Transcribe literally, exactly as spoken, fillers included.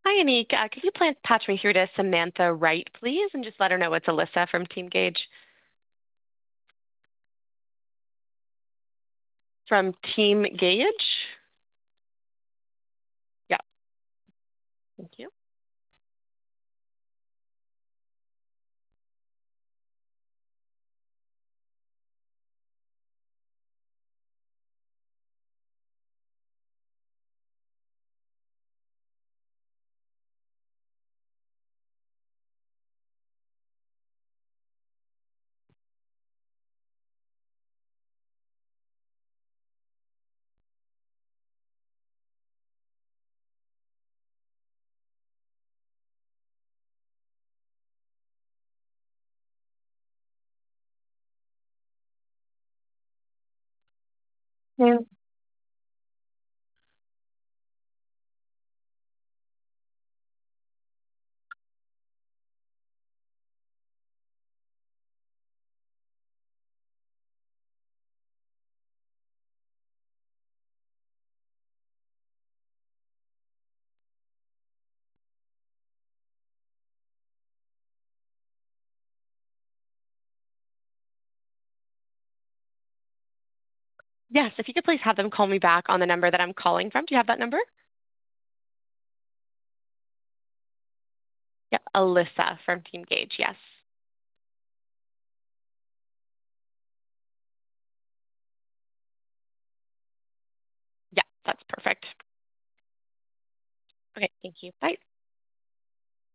Hi, Anik. Uh, could you please patch me through to Samantha Wright, please, and just let her know it's Alyssa from Team Gage. From Team Gage? Yeah, thank you. Yeah. Yes, if you could please have them call me back on the number that I'm calling from. Do you have that number? Yep, Alyssa from Team Gage, yes. Yeah, that's perfect. Okay, thank you. Bye.